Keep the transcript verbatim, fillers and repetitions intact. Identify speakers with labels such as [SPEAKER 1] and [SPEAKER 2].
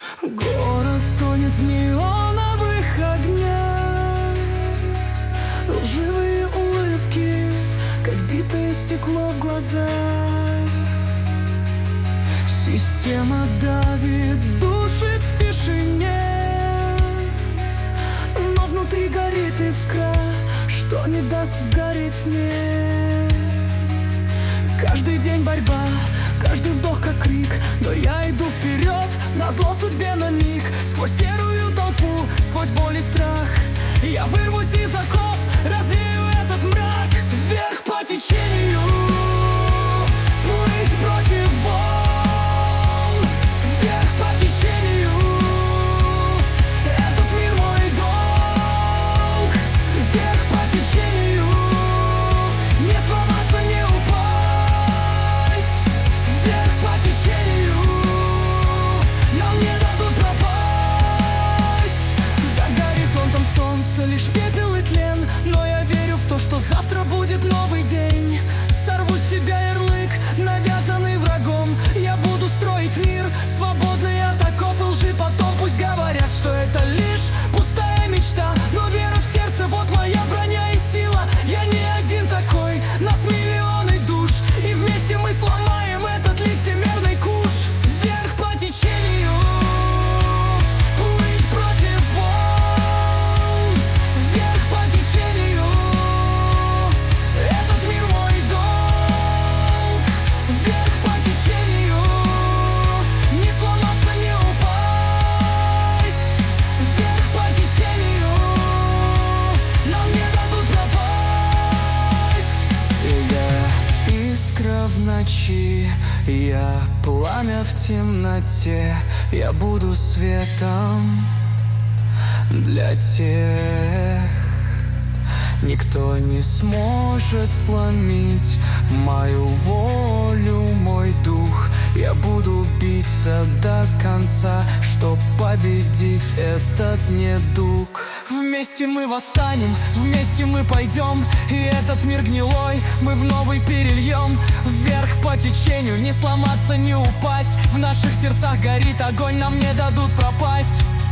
[SPEAKER 1] Город тонет в неоновых огнях, лживые улыбки, как битое стекло в глазах. Система давит, душит в тишине, но внутри горит искра, что не даст сгореть мне. Каждый день борьба, каждый вдох как крик, но я иду вперед, назло судьбе на миг. Сквозь серую толпу, сквозь боль и страх я вырвусь из оков, развею этот мрак. Вверх по течению, плыть против волн. Вверх по течению, этот мир мой долг. Вверх по течению, не сломаться, не упасть. Вверх по течению, нам не дадут пропасть. За горизонтом солнце, лишь пепел и тлен, но я верю в то, что завтра будет новый день. Сорву с себя ярлык, навязанный врагом. Я буду строить мир, свободный от оков и лжи. Потом пусть говорят, что это лишь пустая мечта, но вера в сердце, вот моя броня и сила. Я не один такой, нас миллионы душ, и вместе мы сломаем этот лицемерный куш. Вверх по течению, плыть против волн. Вверх по течению, этот мир мой долг. Вверх по течению, не сломаться, не упасть. Вверх по течению, нам не дадут пропасть. И я искра в ночи, я пламя в темноте, я буду светом для тех. Никто не сможет сломить мою волю, мой дух. Я буду биться до конца, чтоб победить этот недуг. Вместе мы восстанем, вместе мы пойдем, и этот мир гнилой мы в новый перельем. Вверх по течению, не сломаться, не упасть. В наших сердцах горит огонь, нам не дадут пропасть.